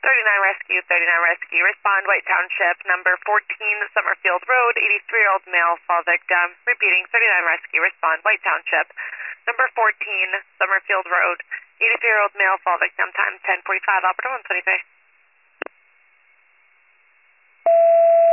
39 Rescue, 39 Rescue. Respond, White Township, number 14, Summerfield Road, 83-year-old male, fall victim. Repeating, 39 Rescue. Respond, White Township, number 14, Summerfield Road, 83-year-old male, fall victim. Time 10:45. Operator 123.